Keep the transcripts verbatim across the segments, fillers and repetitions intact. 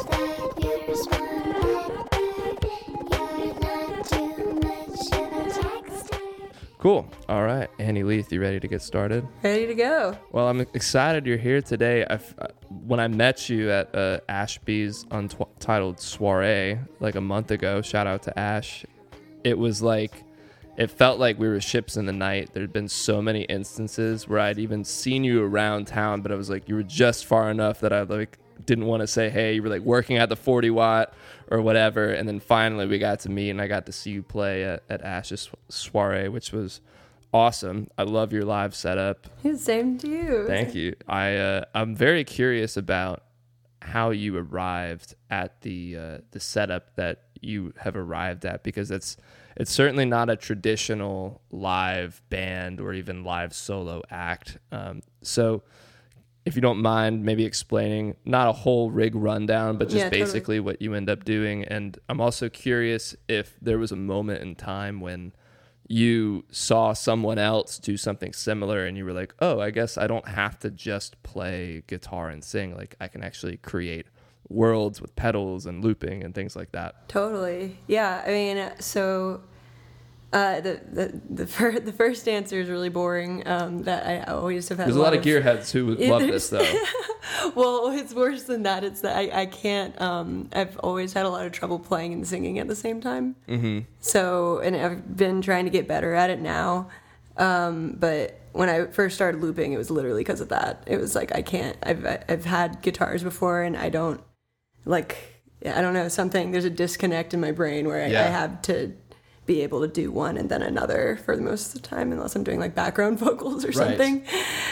that you're smart. You're not too much of a texter. Cool. All right. Annie Leith, you ready to get started? Ready to go. Well, I'm excited you're here today. I've, uh, when I met you at uh, Ashby's Untitled Soiree like a month ago, shout out to Ash, it was like, it felt like we were ships in the night. There'd been so many instances where I'd even seen you around town, but I was like, you were just far enough that I like didn't want to say, hey, you were like working at the forty watt or whatever. And then finally we got to meet and I got to see you play at, at Ash's Soiree, which was awesome. I love your live setup. Same to you. Thank you. I, uh, I'm very curious about how you arrived at the, uh, the setup that you have arrived at, because it's, it's certainly not a traditional live band or even live solo act. Um, so if you don't mind maybe explaining, not a whole rig rundown, but just Yeah, totally. basically what you end up doing. And I'm also curious if there was a moment in time when you saw someone else do something similar and you were like, oh, I guess I don't have to just play guitar and sing. Like I can actually create worlds with pedals and looping and things like that. Totally. Yeah. I mean, so uh, the the the, fir- the first answer is really boring. Um, that I always have had. There's a lot of gearheads who would Yeah, love this though. Well, it's worse than that. It's that I, I can't. Um, I've always had a lot of trouble playing and singing at the same time. Mm-hmm. So, and I've been trying to get better at it now. Um, but when I first started looping, it was literally because of that. It was like I can't. I've I've had guitars before, and I don't like. I don't know something. There's a disconnect in my brain where I, Yeah. I have to be able to do one and then another for the most of the time, unless I'm doing like background vocals or Right. something.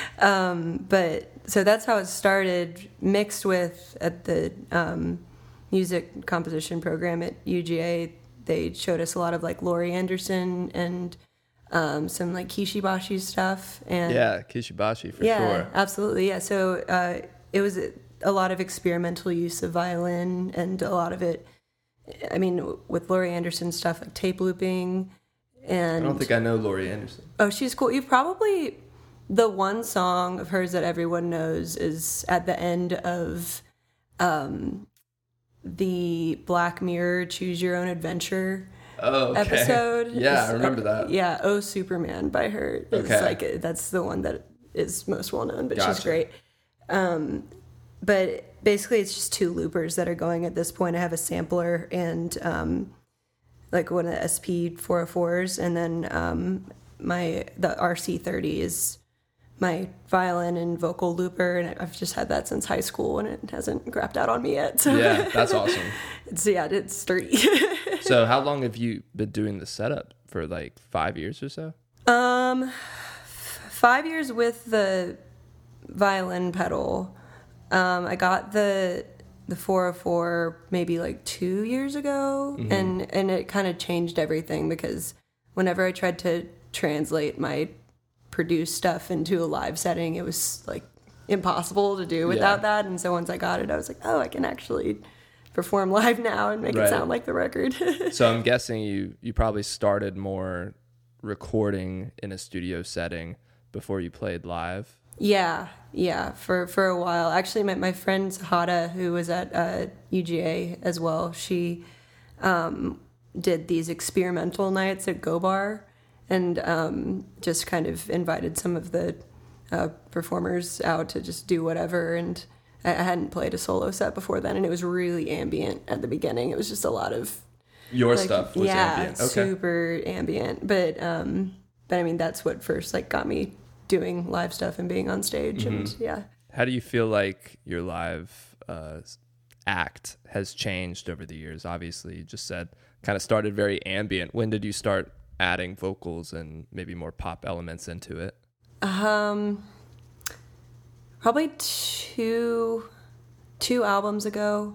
Um, but so that's how it started, mixed with at the um, music composition program at U G A. They showed us a lot of like Laurie Anderson and um, some like Kishibashi stuff. And Yeah, Kishibashi for yeah, sure. absolutely. Yeah. So uh, it was a lot of experimental use of violin, and a lot of it, I mean, with Laurie Anderson stuff, like tape looping. And I don't think I know Laurie Anderson. oh, she's cool. You probably, the one song of hers that everyone knows is at the end of um, the Black Mirror Choose Your Own Adventure Oh, okay. episode. Yeah, It's, I remember uh, that. Yeah, Oh Superman by her. Is Okay. like that's the one that is most well known, but she's Gotcha. great. Um, but basically, it's just two loopers that are going at this point. I have a sampler and um, like one of the S P four oh fours, and then um, my the R C thirty is my violin and vocal looper, and I've just had that since high school, and it hasn't crapped out on me yet. So Yeah, that's awesome. it's yeah, it's sturdy. So how long have you been doing the setup? For like five years or so? Um, f- five years with the violin pedal. Um, I got the the four oh four maybe like two years ago, Mm-hmm. and and it kind of changed everything, because whenever I tried to translate my produced stuff into a live setting, it was like impossible to do without Yeah. that. And so once I got it, I was like, oh, I can actually perform live now and make Right. it sound like the record. So I'm guessing you, you probably started more recording in a studio setting before you played live. Yeah, yeah, for, for a while. Actually, my, my friend Hada, who was at uh, U G A as well, she um, did these experimental nights at Go Bar, and um, just kind of invited some of the uh, performers out to just do whatever. And I, I hadn't played a solo set before then, and it was really ambient at the beginning. It was just a lot of Your like, stuff was yeah, ambient. Okay. super ambient. But um, but I mean, that's what first like got me doing live stuff and being on stage. Mm-hmm. And yeah. How do you feel like your live uh, act has changed over the years? Obviously, you just said kind of started very ambient. When did you start adding vocals and maybe more pop elements into it? Um, probably two two albums ago.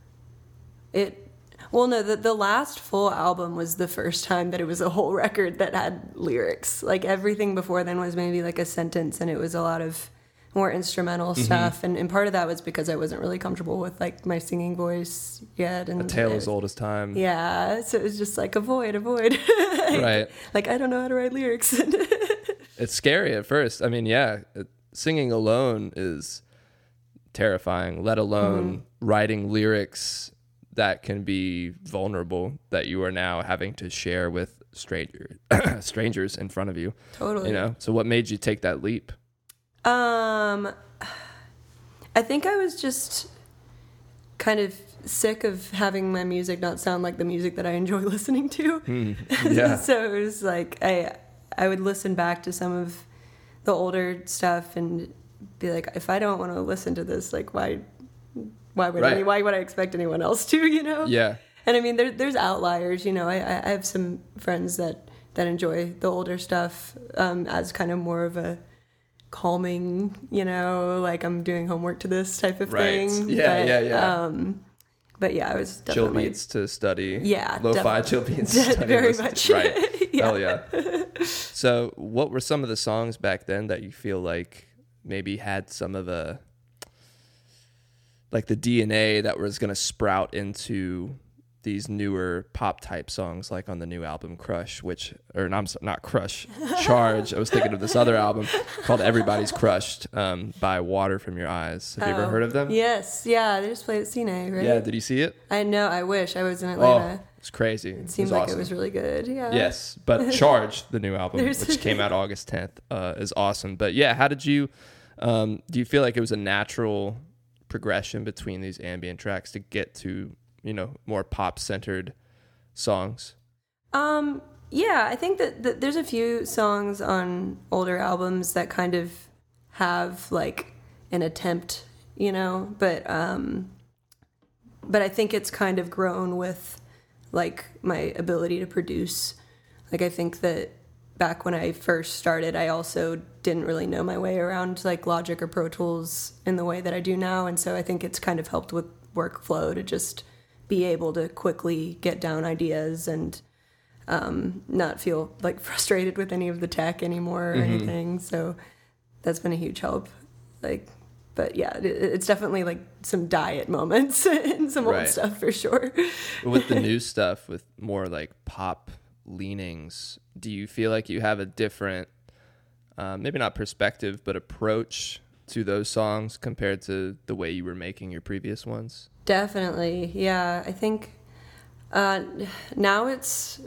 It well, no, the the last full album was the first time that it was a whole record that had lyrics. Like everything before then was maybe like a sentence, and it was a lot of more instrumental Mm-hmm. stuff. And and part of that was because I wasn't really comfortable with like my singing voice yet. And A tale it- as old as time. Yeah, so it was just like avoid, avoid. Right. Like I don't know how to write lyrics. It's scary at first. I mean, yeah, it, singing alone is terrifying, let alone mm-hmm. writing lyrics that can be vulnerable that you are now having to share with stranger strangers in front of you. Totally. You know, so what made you take that leap? Um, I think I was just kind of sick of having my music not sound like the music that I enjoy listening to. Mm, yeah. So it was like I I would listen back to some of the older stuff and be like, if I don't want to listen to this, like why why would right. any, why would I expect anyone else to, you know? Yeah. And I mean, there, there's outliers, you know. I, I have some friends that, that enjoy the older stuff um, as kind of more of a calming, you know, like I'm doing homework to this type of right. thing. Yeah, but, yeah, yeah. Um, but yeah, I was chill definitely... beats to study. Yeah, Lo-fi definitely. chill beats to study. Very listen much. To. Right. Yeah. Hell yeah. So what were some of the songs back then that you feel like maybe had some of a... like the D N A that was going to sprout into these newer pop type songs, like on the new album Crush, which, or no, I'm sorry, not Crush, Charge. I was thinking of this other album called Everybody's Crushed um, by Water From Your Eyes. Have you Oh, ever heard of them? Yes. Yeah, they just played at C N A, right? Yeah, did you see it? I know. I wish. I was in Atlanta. Oh, it's crazy. It seemed it like awesome. it was really good. Yeah. Yes, but Charge, the new album, There's- which came out August tenth, uh, is awesome. But yeah, how did you, um, do you feel like it was a natural progression between these ambient tracks to get to, you know, more pop-centered songs? Um, yeah, I think that, that there's a few songs on older albums that kind of have like an attempt, you know, but um, but I think it's kind of grown with like my ability to produce. Like I think that back when I first started, I also didn't really know my way around like Logic or Pro Tools in the way that I do now, and so I think it's kind of helped with workflow to just be able to quickly get down ideas and um, not feel like frustrated with any of the tech anymore or Mm-hmm. anything. So that's been a huge help. Like, but yeah, it, it's definitely like some diet moments and some Right. old stuff for sure. With the new stuff, with more like pop leanings, do you feel like you have a different, uh, maybe not perspective, but approach to those songs compared to the way you were making your previous ones? Definitely. Yeah. I think uh, now it's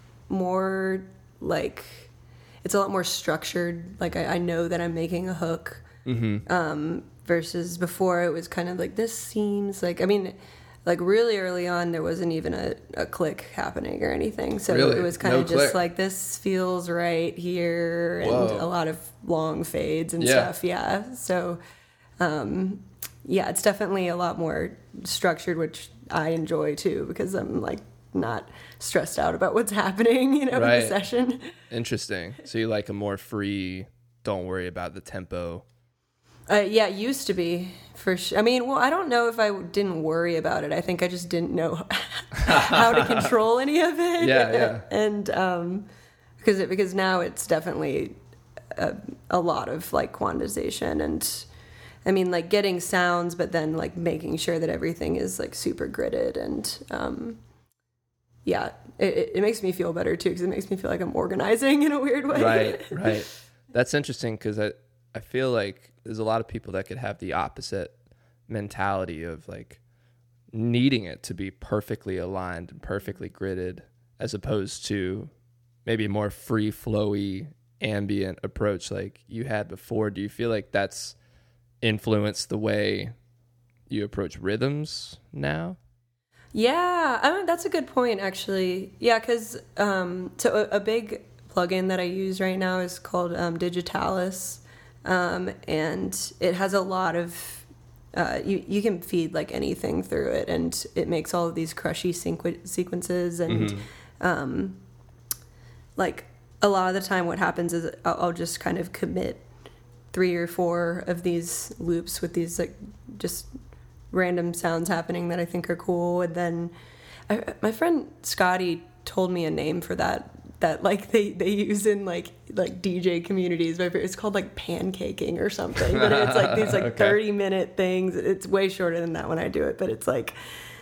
more like, it's a lot more structured. Like I, I know that I'm making a hook Mm-hmm. um, versus before it was kind of like, this seems like, I mean, like really early on, there wasn't even a, a click happening or anything. So Really? it was kind No of just click? like, this feels right here, and Whoa. a lot of long fades and Yeah. stuff. Yeah. So, um, yeah, it's definitely a lot more structured, which I enjoy too, because I'm like not stressed out about what's happening, you know, Right. in the session. Interesting. So you like a more free, don't worry about the tempo. Uh, yeah, it used to be for sure. I mean, well, I don't know if I didn't worry about it. I think I just didn't know how to control any of it. Yeah, yeah. And um, because it, because now it's definitely a, a lot of like quantization and, I mean, like getting sounds, but then like making sure that everything is like super gridded and um, yeah, it, it makes me feel better too, because it makes me feel like I'm organizing in a weird way. Right, right. That's interesting because I, I feel like there's a lot of people that could have the opposite mentality of like needing it to be perfectly aligned and perfectly gridded, as opposed to maybe a more free flowy ambient approach like you had before. Do you feel like that's influenced the way you approach rhythms now? Yeah, I mean, that's a good point, actually. Yeah, because um, so a, a big plugin that I use right now is called um, Digitalis, um, and it has a lot of uh, you you can feed like anything through it, and it makes all of these crushy sequ- sequences, and Mm-hmm. um, like a lot of the time, what happens is I'll, I'll just kind of commit three or four of these loops with these like just random sounds happening that I think are cool, and then I, my friend Scotty told me a name for that that like they, they use in like like D J communities. It's called like pancaking or something, but it's like these like Okay. thirty minute things. It's way shorter than that when I do it, but it's like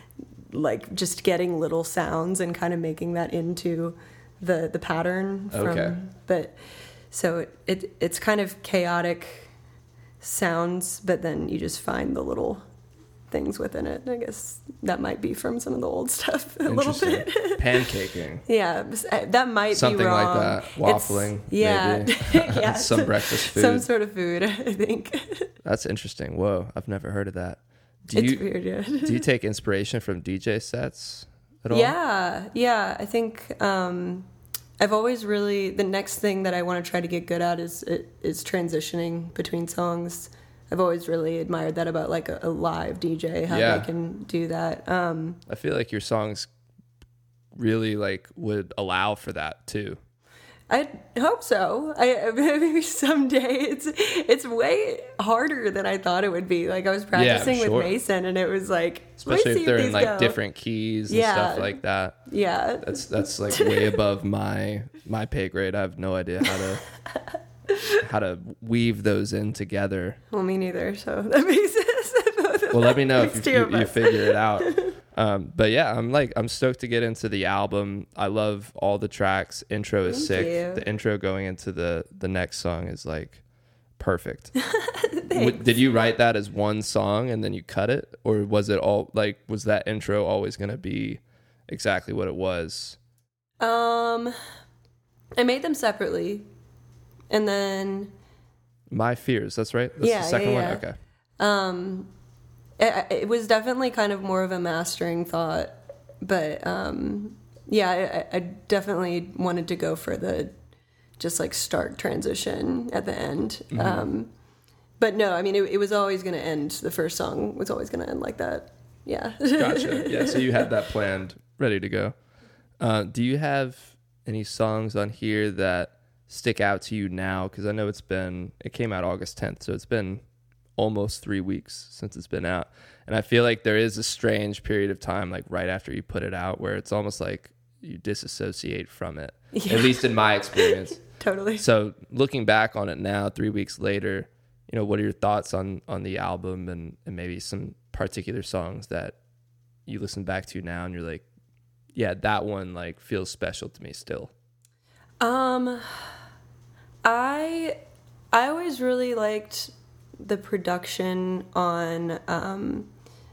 like just getting little sounds and kind of making that into the the pattern from Okay. but so it, it it's kind of chaotic sounds, but then you just find the little things within it. I guess that might be from some of the old stuff a little Interesting. bit. Pancakking. Yeah, that might Something be wrong. like that. Waffling. It's, yeah, maybe. yeah. Some breakfast food. Some sort of food, I think. That's interesting. Whoa, I've never heard of that. Do It's you weird, yeah. do you take inspiration from D J sets at all? Yeah, yeah. I think um, I've always really the next thing that I want to try to get good at is is transitioning between songs. I've always really admired that about like a, a live D J, how Yeah. they can do that. Um, I feel like your songs really like would allow for that too. I hope so. I maybe someday. It's it's way harder than I thought it would be. Like I was practicing sure. with Mason, and it was like, Especially let me if see they're in these like go. different keys and Yeah. stuff like that. Yeah, That's that's like way above my my pay grade. I have no idea how to how to weave those in together. well, me neither. So that makes sense. Well, let me know if Makes you, two you, of you us. figure it out. Um, but yeah, I'm like I'm stoked to get into the album. I love all the tracks. Intro is Thank sick. you. The intro going into the the next song is like perfect. W- Did you write that as one song and then you cut it, or was it all like was that intro always going to be exactly what it was? Um, I made them separately, and then My Fears. That's right. That's Yeah, the second yeah, one. yeah. Okay. um, it, it was definitely kind of more of a mastering thought, but um, yeah, I, I definitely wanted to go for the just like stark transition at the end. Mm-hmm. Um, but no, I mean, it, it was always going to end. The first song was always going to end like that. Yeah. Gotcha. Yeah. So you had that planned, ready to go. Uh, do you have any songs on here that stick out to you now? Because I know it's been, it came out August tenth, so it's been almost three weeks since it's been out. And I feel like there is a strange period of time, like right after you put it out, where it's almost like you disassociate from it, Yeah. at least in my experience. Totally. So looking back on it now, three weeks later, you know, what are your thoughts on, on the album and, and maybe some particular songs that you listen back to now and you're like, yeah, that one like feels special to me still. Um, I I always really liked the production on. Um,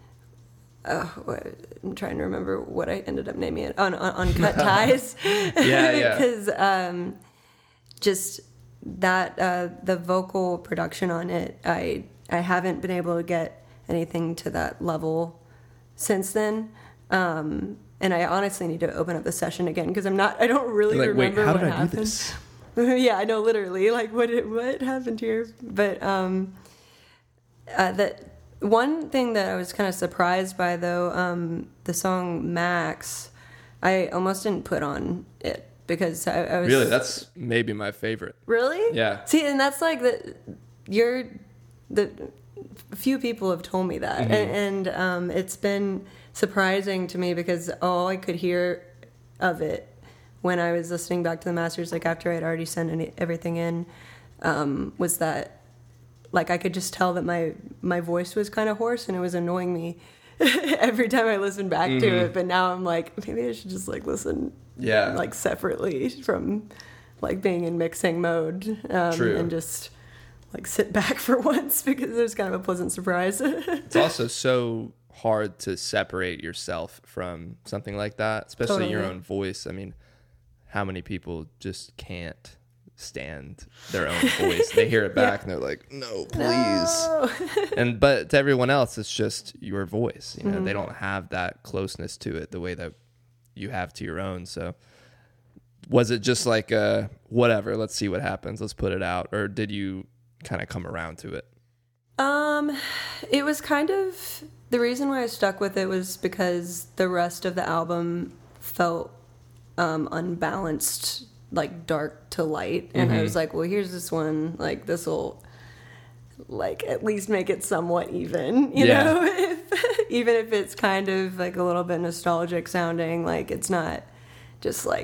uh, what, I'm trying to remember what I ended up naming it on on, on Cut Ties. Yeah, yeah. Because um, just that uh, the vocal production on it, I I haven't been able to get anything to that level since then. Um, and I honestly need to open up the session again because I'm not. I don't really Like, wait, remember how what did I happened. do this? Yeah, I know, literally. Like, what what happened here? But um, uh, that one thing that I was kind of surprised by, though, um, the song Max, I almost didn't put on it because I, I was Really, that's maybe my favorite. really Yeah. See, and that's like the you're the few people have told me that, Mm-hmm. and, and um, it's been surprising to me because all I could hear of it when I was listening back to the masters, like after I'd already sent any, everything in, um, was that like I could just tell that my my voice was kind of hoarse and it was annoying me every time I listened back Mm-hmm. to it. But now I'm like, maybe I should just like listen, Yeah. like separately from like being in mixing mode, um, True. and just like sit back for once because it was kind of a pleasant surprise. It's also so hard to separate yourself from something like that, especially your Totally. own voice. I mean, how many people just can't stand their own voice? They hear it back and they're like, no, please. No. And but to everyone else, it's just your voice. You know, Mm-hmm. they don't have that closeness to it the way that you have to your own. So was it just like uh whatever, let's see what happens, let's put it out, or did you kind of come around to it? Um, it was kind of the reason why I stuck with it was because the rest of the album felt um, unbalanced, like dark to light, and I was like, well, here's this one, like this will like at least make it somewhat even, you Yeah. know, if, even if it's kind of like a little bit nostalgic sounding, like it's not just like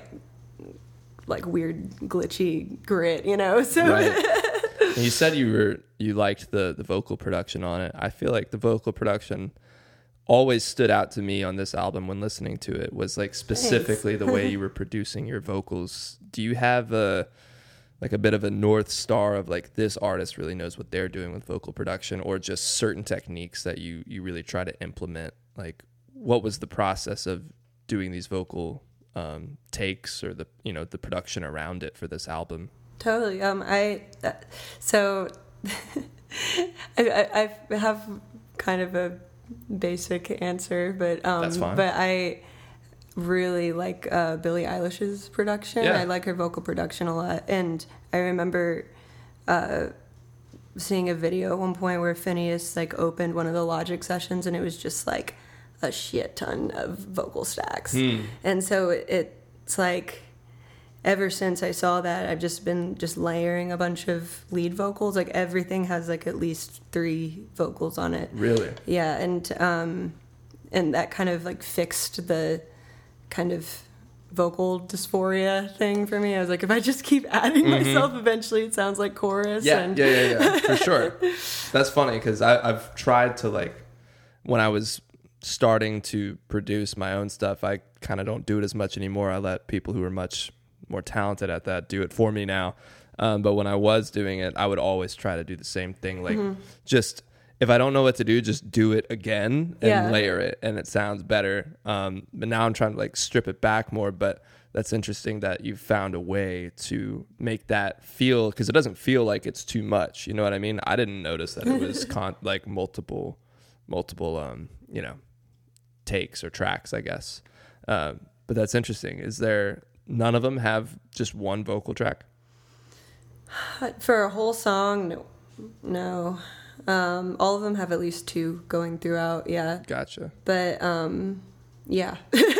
like weird glitchy grit, you know. So Right. And you said you were you liked the the vocal production on it. I feel like the vocal production always stood out to me on this album when listening to it, was like specifically the way you were producing your vocals. Do you have a like a bit of a North Star of like this artist really knows what they're doing with vocal production, or just certain techniques that you you really try to implement? Like, what was the process of doing these vocal um, takes, or the you know the production around it for this album? Totally. Um, I uh, so I, I I have kind of a basic answer, but um, That's fine. but I really like uh, Billie Eilish's production. Yeah. I like her vocal production a lot, and I remember uh, seeing a video at one point where Phineas like opened one of the Logic sessions, and it was just like a shit ton of vocal stacks, Hmm. and so it, it's like. Ever since I saw that, I've just been just layering a bunch of lead vocals. Like everything has like at least three vocals on it. Really? Yeah, and um, and that kind of like fixed the kind of vocal dysphoria thing for me. I was like, if I just keep adding Mm-hmm. myself, eventually it sounds like chorus. Yeah, and yeah, yeah, yeah, for sure. That's funny because I've tried to like, when I was starting to produce my own stuff, I kind of don't do it as much anymore. I let people who are much more talented at that do it for me now. Um, but when I was doing it, I would always try to do the same thing. Like Mm-hmm. just, if I don't know what to do, just do it again and Yeah. layer it, and it sounds better. Um, but now I'm trying to like strip it back more, but that's interesting that you found a way to make that feel, because it doesn't feel like it's too much. You know what I mean? I didn't notice that it was con- like multiple, multiple, um, you know, takes or tracks, I guess. Um, but that's interesting. Is there, none of them have just one vocal track? For a whole song, no, no. Um, all of them have at least two going throughout. Yeah, Gotcha. but um, yeah,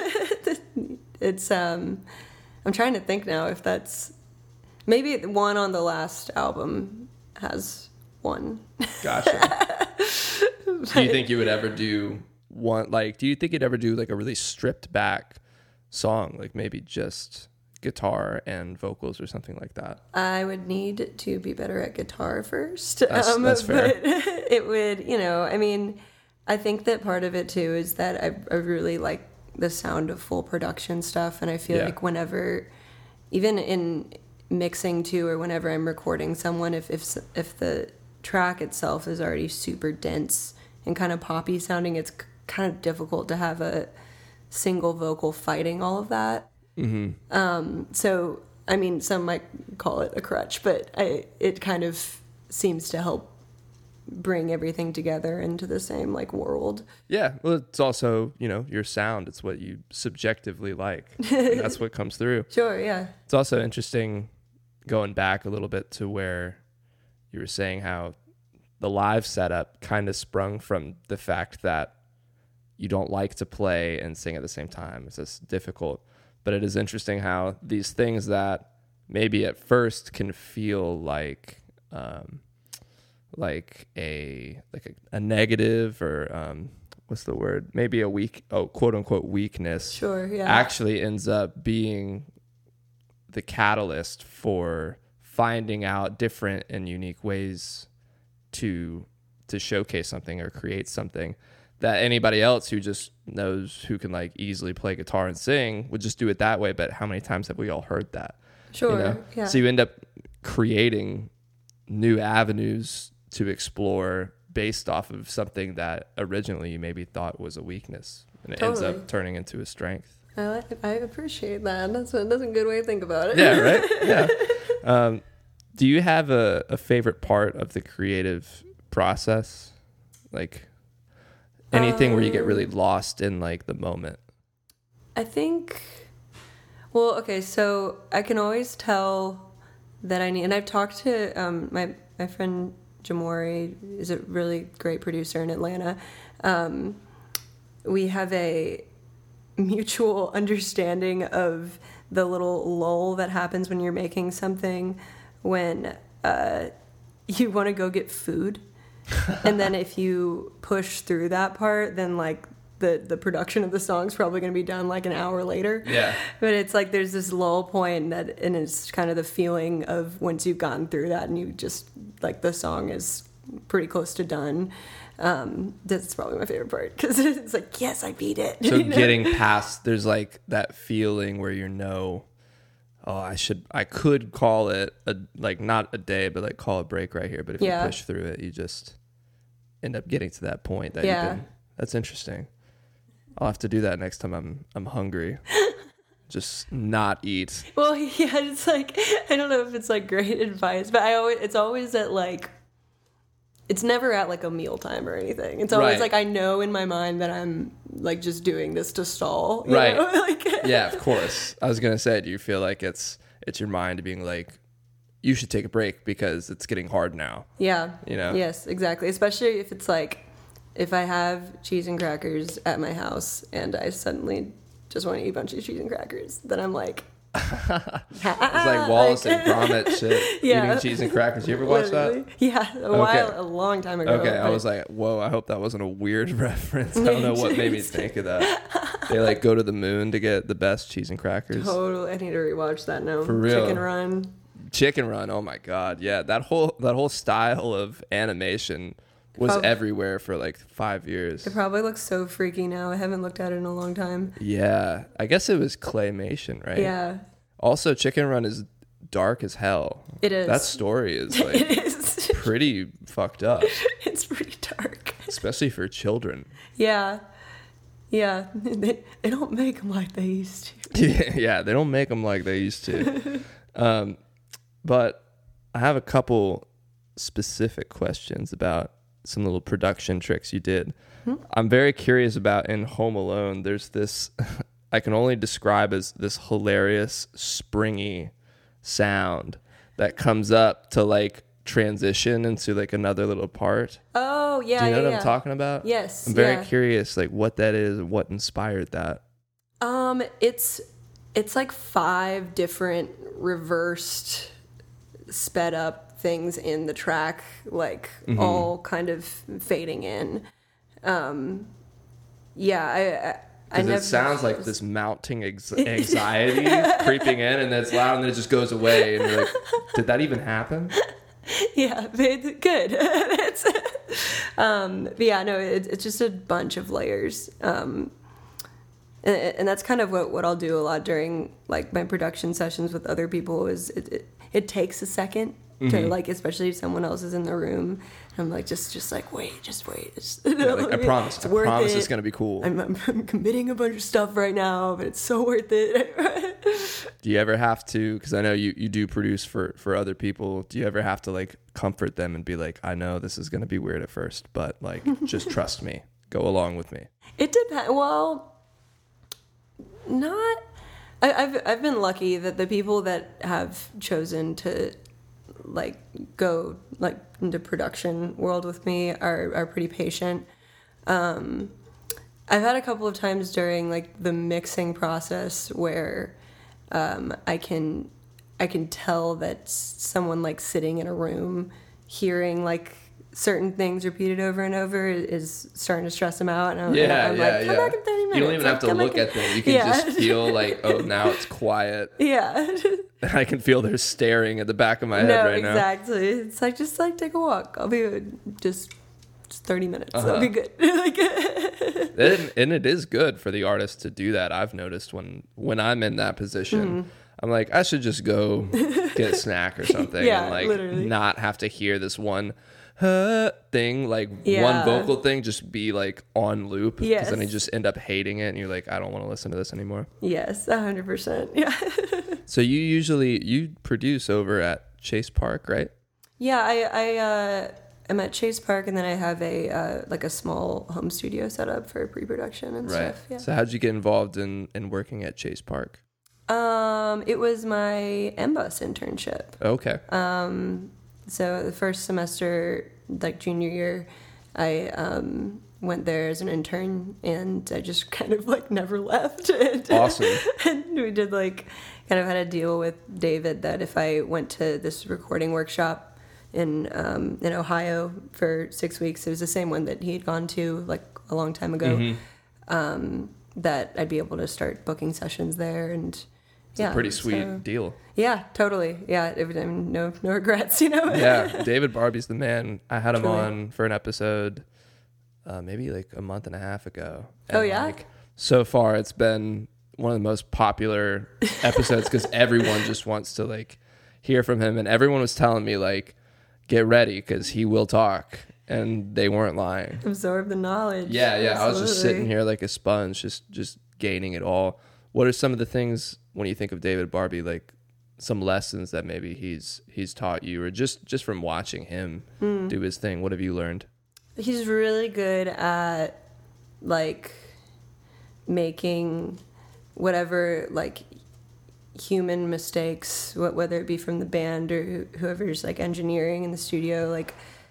it's. Um, I'm trying to think now if that's maybe one on the last album has one. Gotcha. Do you think you would ever do one, like, do you think you'd ever do like a really stripped back song, like maybe just guitar and vocals or something like that? I would need to be better at guitar first. That's- that's fair. But it would, you know, I mean, I think that part of it too is that I, I really like the sound of full production stuff. And I feel Yeah. like whenever, even in mixing too, or whenever I'm recording someone, if, if, if the track itself is already super dense and kind of poppy sounding, it's c- kind of difficult to have a single vocal fighting all of that. Mm-hmm. Um, so, I mean, some might call it a crutch, but I, it kind of seems to help bring everything together into the same like world. Yeah. Well, it's also, you know, your sound. It's what you subjectively like. And that's what comes through. Sure, yeah. It's also interesting going back a little bit to where you were saying how the live setup kind of sprung from the fact that you don't like to play and sing at the same time. It's just difficult. But it is interesting how these things that maybe at first can feel like um, like a like a, a negative or um, what's the word? Maybe a weak, oh, quote unquote weakness. Sure, yeah. Actually ends up being the catalyst for finding out different and unique ways to to showcase something or create something that anybody else who just knows, who can like easily play guitar and sing, would just do it that way. But how many times have we all heard that? Sure, You know? yeah. So you end up creating new avenues to explore based off of something that originally you maybe thought was a weakness, and it ends Totally. up turning into a strength. I, like, I appreciate that. That's a, that's a good way to think about it. Yeah, right? Yeah. Um, do you have a, a favorite part of the creative process? Like anything where you get really lost in like the moment? I think, well, okay, so I can always tell that I need, and I've talked to um, my, my friend Jamori, is a really great producer in Atlanta. Um, we have a mutual understanding of the little lull that happens when you're making something, when uh, you want to go get food. And then if you push through that part, then like the, the production of the song's probably going to be done like an hour later. Yeah. But it's like there's this lull point that, and it's kind of the feeling of once you've gotten through that and you just like the song is pretty close to done. Um, that's probably my favorite part because it's like, yes, I beat it. So you know? getting past, there's like that feeling where you know, oh, I should, I could call it a, like not a day, but like call a break right here. But if Yeah. you push through it, you just end up getting to that point that Yeah. you can. That's interesting. I'll have to do that next time I'm I'm hungry. Just not eat. Well, yeah, it's like, I don't know if it's like great advice, but I always, it's always at like, it's never at like a mealtime or anything. It's always Right. like, I know in my mind that I'm like just doing this to stall. you Right. know? Like, Yeah, of course. I was gonna say, do you feel like it's it's your mind being like, you should take a break because it's getting hard now? Yeah. You know? Yes, exactly. Especially if it's like, if I have cheese and crackers at my house and I suddenly just want to eat a bunch of cheese and crackers, then I'm like, It's like Wallace and Gromit shit. Yeah. Eating cheese and crackers. You ever watch literally. that? Yeah, a while, a long time ago. Okay, I but- was like, whoa, I hope that wasn't a weird reference. I don't know what made me think of that. They like go to the moon to get the best cheese and crackers. Totally, I need to rewatch that now. For real. Chicken Run. Chicken Run, oh my god. Yeah, that whole that whole style of animation was Prob- everywhere for like five years. It probably looks so freaky now. I haven't looked at it in a long time. Yeah, I guess it was claymation, right? Yeah, Also, Chicken Run is dark as hell. it is. That story is like it is. pretty fucked up, It's pretty dark. especially for children. Yeah, yeah. They, they don't make them like they used to. Yeah, yeah, they don't make them like they used to. Um, but I have a couple specific questions about some little production tricks you did. Hmm? I'm very curious about in Home Alone. There's this I can only describe as this hilarious springy sound that comes up to like transition into like another little part. Oh yeah, Do you know yeah, what yeah. I'm talking about? Yes. I'm very yeah. curious, like what that is, and what inspired that. Um, it's it's like five different reversed, sped up things in the track, like Mm-hmm. all kind of fading in. Um, yeah, I. I I Because never, it sounds like this mounting ex- anxiety creeping in, and then it's loud, and then it just goes away, and you're like, "Did that even happen?" Yeah, but it's good. it's, um, but yeah, no, it, it's just a bunch of layers. Um, and, and that's kind of what, what I'll do a lot during like my production sessions with other people is it, it, it takes a second to Mhm. like, especially if someone else is in the room. I'm like, just, just like, wait, just wait. It's, Yeah, like, I promise, it's I worth promise it. it's gonna be cool. I'm, I'm, I'm committing a bunch of stuff right now, but it's so worth it. Do you ever have to? Because I know you, you do produce for for other people. Do you ever have to like comfort them and be like, "I know this is gonna be weird at first, but like, just trust me. Go along with me." It depends. Well, not. I, I've I've been lucky that the people that have chosen to like go like into production world with me are are pretty patient. Um, I've had a couple of times during like the mixing process where um, I can I can tell that s- someone like sitting in a room hearing like certain things repeated over and over is starting to stress them out, and I'm, Yeah, I'm yeah, like, come yeah. back in thirty minutes. You don't even Like, have to come back look in- at them. You can Yeah. just feel like, oh, now it's quiet. Yeah. I can feel they're staring at the back of my head no, right now. exactly. It's like just like take a walk. I'll be just just thirty minutes. Uh-huh. I'll be good. Like, and, and it is good for the artist to do that. I've noticed when when I'm in that position, Mm-hmm. I'm like, I should just go get a snack or something, Yeah, and like literally. not have to hear this one huh, thing, like Yeah. one vocal thing, just be like on loop. Because then you Yes. just end up hating it, and you're like, I don't want to listen to this anymore. yes, a hundred percent. Yeah. So you usually you produce over at Chase Park, right? Yeah, I I uh, I'm at Chase Park, and then I have a uh, like a small home studio set up for pre-production and Right. stuff. Yeah. So how'd you get involved in in working at Chase Park? Um, it was my M bus internship. Okay. Um, so the first semester, like junior year, I um went there as an intern, and I just kind of like never left. And, Awesome. and we did like kind of had a deal with David that if I went to this recording workshop in um, in Ohio for six weeks, it was the same one that he had gone to like a long time ago. Mhm. Um, that I'd be able to start booking sessions there, and It's yeah, a pretty sweet so- deal. yeah, totally. Yeah, I mean, no no regrets, you know. Yeah, David Barbie's the man. I had him Truly. on for an episode uh, maybe like a month and a half ago. Oh, yeah? Like, so far, it's been one of the most popular episodes because everyone just wants to like hear from him, and everyone was telling me like, get ready because he will talk, and they weren't lying. Absorb the knowledge. Yeah, yeah. I was just Absolutely. sitting here like a sponge, just just gaining it all. What are some of the things when you think of David Barbie, like some lessons that maybe he's he's taught you, or just just from watching him Mm. do his thing? What have you learned? He's really good at like making whatever like human mistakes, wh- whether it be from the band or who- whoever's like engineering in the studio, like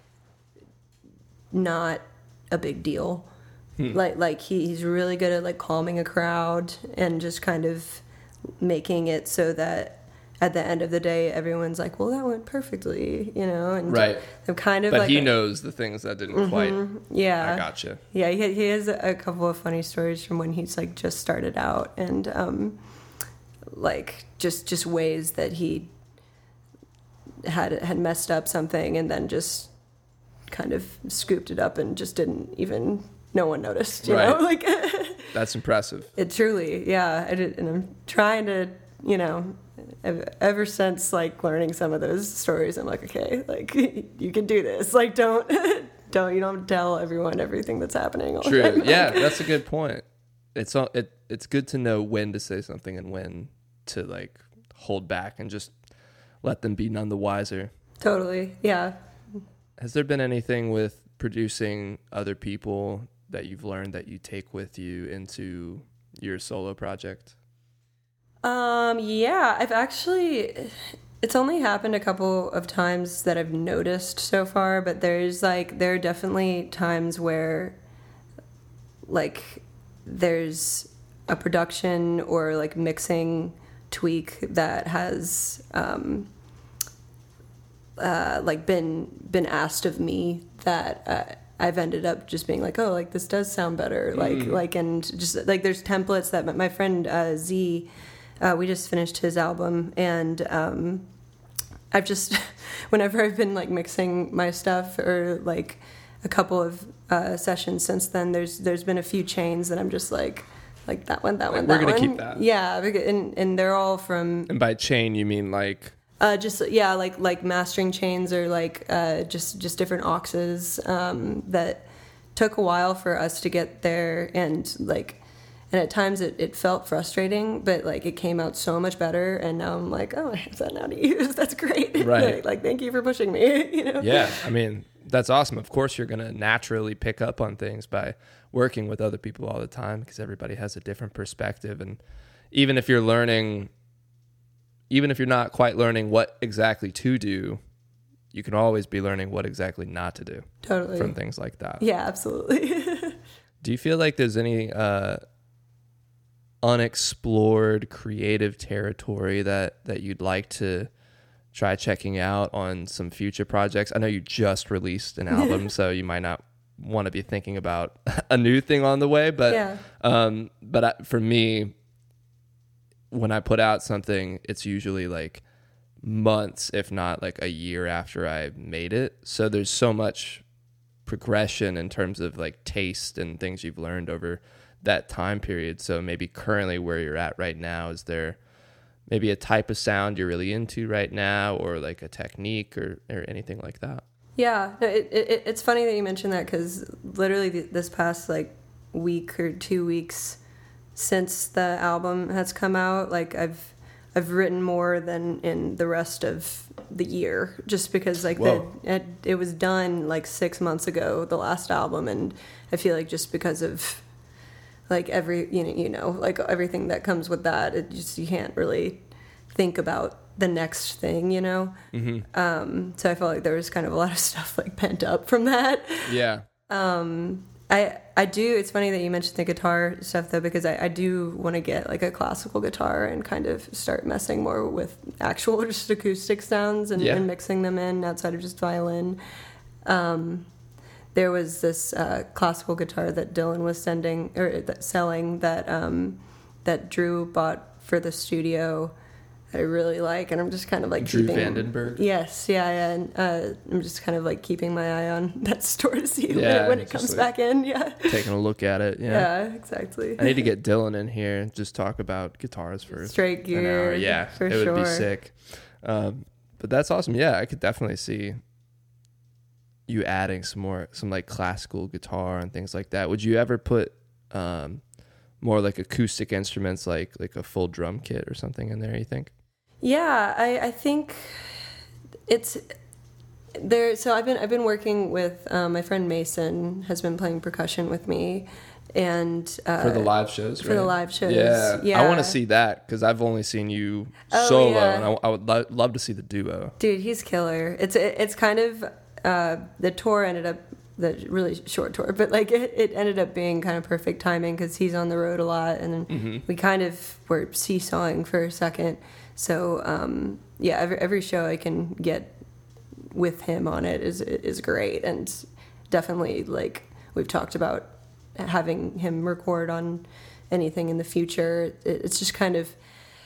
not a big deal. Like like he, he's really good at like calming a crowd and just kind of making it so that at the end of the day everyone's like, well, that went perfectly, you know. And Right. I'm kind of But like he a- knows the things that didn't quite. yeah. I gotcha. Yeah, he, he has a couple of funny stories from when he's like just started out, and um, like just just ways that he had had messed up something and then just kind of scooped it up and just didn't even no one noticed, you know, Right. like That's impressive. it truly, yeah. I did, and I'm trying to, you know. ev- Ever since like learning some of those stories, I'm like, okay, like you can do this. Like, don't, don't, you don't tell everyone everything that's happening. All the True. time. Yeah, that's a good point. It's all it. It's good to know when to say something and when to like hold back and just let them be none the wiser. Totally. Yeah. Has there been anything with producing other people that you've learned that you take with you into your solo project? Um, yeah, I've actually, it's only happened a couple of times that I've noticed so far, but there's like, there are definitely times where like there's a production or like mixing tweak that has, um, uh, like been, been asked of me that, uh, I've ended up just being like, oh, like this does sound better. Like, like, and just like there's templates that my, my friend, uh, Z, Uh, we just finished his album, and um, I've just, whenever I've been like mixing my stuff or like a couple of uh, sessions since then, there's there's been a few chains that I'm just like, like that one, that Like, one, we're that gonna one. keep that. Yeah, beca- and and they're all from And by chain, you mean like uh, just yeah, like like mastering chains or like uh, just just different auxes um, that took a while for us to get there, and like. And at times it, it felt frustrating, but like it came out so much better. And now I'm like, oh, I have that now to use. That's great. Right. like, like, thank you for pushing me. You know? yeah, I mean, that's awesome. Of course, you're going to naturally pick up on things by working with other people all the time because everybody has a different perspective. And even if you're learning, even if you're not quite learning what exactly to do, you can always be learning what exactly not to do Totally. from things like that. Yeah, absolutely. Do you feel like there's any uh, unexplored creative territory that, that you'd like to try checking out on some future projects? I know you just released an album, so you might not want to be thinking about a new thing on the way. But Yeah. um, but I, for me, when I put out something, it's usually like months, if not like a year after I made it. So there's so much progression in terms of like taste and things you've learned over that time period. So maybe currently where you're at right now, is there maybe a type of sound you're really into right now, or like a technique or, or anything like that? Yeah, no, it, it, it's funny that you mentioned that because literally th- this past like week or two weeks since the album has come out, like I've I've written more than in the rest of the year, just because like the, Whoa. it, it was done like six months ago, the last album, and I feel like just because of like every you know you know like everything that comes with that, it just you can't really think about the next thing, you know. Mm-hmm. Um, so I felt like there was kind of a lot of stuff like pent up from that. Yeah. I I do. It's funny that you mentioned the guitar stuff though, because I, I do want to get like a classical guitar and kind of start messing more with actual just acoustic sounds and, Yeah. and mixing them in outside of just violin. Um, there was this uh, classical guitar that Dylan was sending or that selling that um, that Drew bought for the studio. that I really like, and I'm just kind of like Drew keeping, Vandenberg? Yes, yeah, yeah, and uh, I'm just kind of like keeping my eye on that store to see when Yeah, it, when it just comes like- back in. Yeah, Taking a look at it. Yeah. yeah, exactly. I need to get Dylan in here and just talk about guitars for Straight an hour. gear. Yeah, for it sure. would be sick. Um, but that's awesome. Yeah, I could definitely see you adding some more, some like classical guitar and things like that. Would you ever put um, more like acoustic instruments, like like a full drum kit or something in there? You think? Yeah, I, I think it's there. So I've been I've been working with um, my friend Mason has been playing percussion with me, and uh, For the live shows, for right? the live shows. Yeah, Yeah. I want to see that because I've only seen you Oh, solo, yeah. and I, I would lo- love to see the duo. Dude, he's killer. It's it, it's kind of uh, the tour ended up the really short tour, but like it, it ended up being kind of perfect timing because he's on the road a lot, and then Mm-hmm. we kind of were seesawing for a second. So um, yeah, every every show I can get with him on it is is great, and definitely like we've talked about having him record on anything in the future. It, it's just kind of.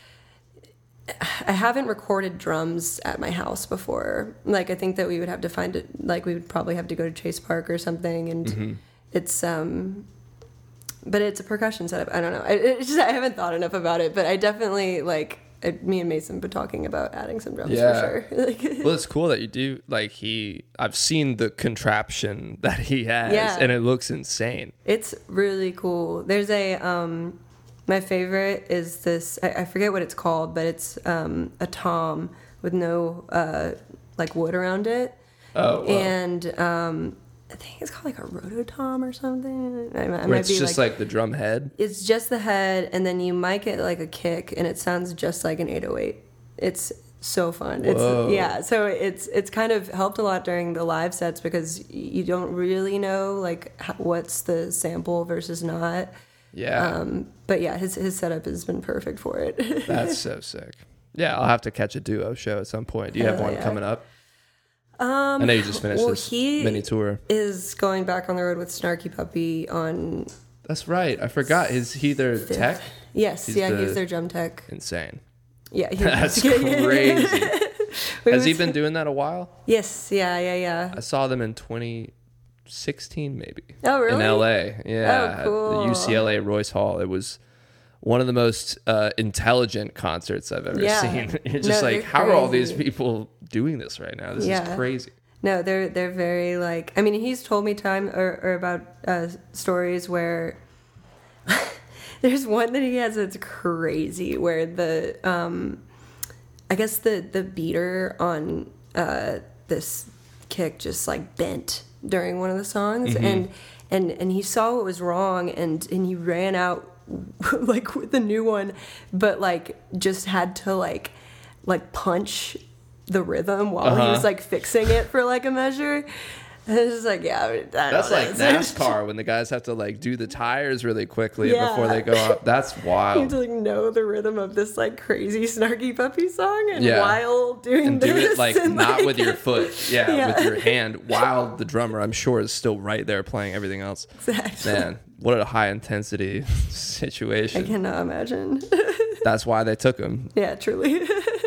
I haven't recorded drums at my house before. Like I think that we would have to find it. Like we would probably have to go to Chase Park or something, and Mm-hmm. it's um. But it's a percussion setup. I don't know. I, it's just I haven't thought enough about it. But I definitely like. I, me and Mason been talking about adding some drums Yeah. for sure. Like, Well, it's cool that you do. Like he, I've seen the contraption that he has, Yeah. and it looks insane. it's really cool. There's a um, my favorite is this. I, I forget what it's called, but it's um a tom with no uh like wood around it. Oh, wow. And um, I think it's called like a rototom or something. I, I Where might it's be just like, the drum head. it's just the head, and then you mic it like a kick, and it sounds just like an eight oh eight. It's so fun. Whoa. It's yeah. So it's it's kind of helped a lot during the live sets because you don't really know like how, what's the sample versus not. Yeah, Um, but yeah, his his setup has been perfect for it. that's so sick. Yeah, I'll have to catch a duo show at some point. Do you have Hell one yeah. coming up? um, I know you just finished well, this he mini tour. is going back on the road with Snarky Puppy on That's right. I forgot. Is he their fifth. tech? Yes, He's yeah, the- he's their drum tech. Insane. Yeah, he, That's crazy. We Has he was- been doing that a while? Yes, yeah, yeah, yeah. I saw them in twenty sixteen, maybe. Oh, really? In L A. Yeah. Oh, cool. At the U C L A Royce Hall. It was one of the most uh, intelligent concerts I've ever Yeah. seen. You're just No, like, they're how are all these crazy. people doing this right now? This Yeah. is crazy. No, they're they're very like. I mean, he's told me time or, or about uh, stories where there's one that he has that's crazy where the um, I guess the the beater on uh, this kick just like bent during one of the songs, and and and he saw what was wrong, and and he ran out like with the new one, but like just had to like like punch the rhythm while he Uh-huh. was like fixing it for like a measure. And it's just like, yeah, I don't That's know. like NASCAR when the guys have to like do the tires really quickly Yeah. before they go up. That's You have wild. to like know the rhythm of this like crazy Snarky Puppy song, and Yeah. while doing And do this, it like and, not with your foot. Yeah, Yeah. with your hand while the drummer, I'm sure, is still right there playing everything else. Exactly. Man, what a high intensity I situation. cannot imagine. That's why they took him. Yeah, truly.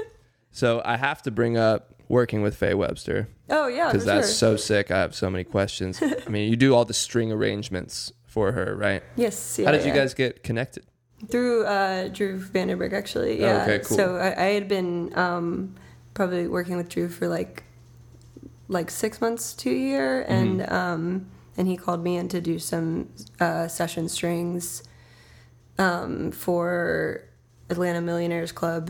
So I have to bring up working with Faye Webster Oh yeah, for because that's sure. so sick. I have so many questions. I mean, you do all the string arrangements for her, right? Yes. Yeah, How did you yeah. guys get connected? Through uh, Drew Vandenberg, actually. Oh, Yeah. okay, cool. So I, I had been um, probably working with Drew for like like six months to a year, Mm-hmm. and um, and he called me in to do some uh, session strings um, for Atlanta Millionaires Club,